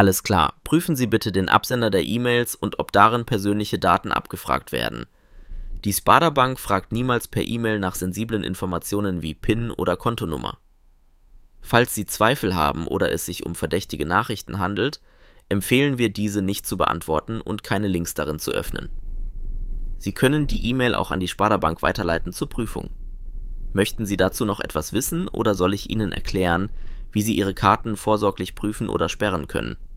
Alles klar, prüfen Sie bitte den Absender der E-Mails und ob darin persönliche Daten abgefragt werden. Die Sparda-Bank fragt niemals per E-Mail nach sensiblen Informationen wie PIN oder Kontonummer. Falls Sie Zweifel haben oder es sich um verdächtige Nachrichten handelt, empfehlen wir, diese nicht zu beantworten und keine Links darin zu öffnen. Sie können die E-Mail auch an die Sparda-Bank weiterleiten zur Prüfung. Möchten Sie dazu noch etwas wissen oder soll ich Ihnen erklären, wie Sie Ihre Karten vorsorglich prüfen oder sperren können?